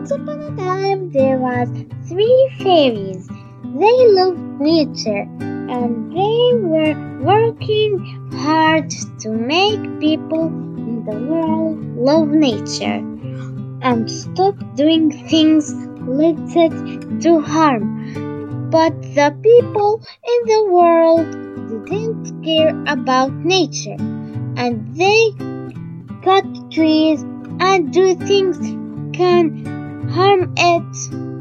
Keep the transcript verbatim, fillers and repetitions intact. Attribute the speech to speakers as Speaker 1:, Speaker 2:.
Speaker 1: Once upon a time there was three fairies. They loved nature and they were working hard to make people in the world love nature and stop doing things related to harm. But the people in the world didn't care about nature and they cut trees and do things can harm it.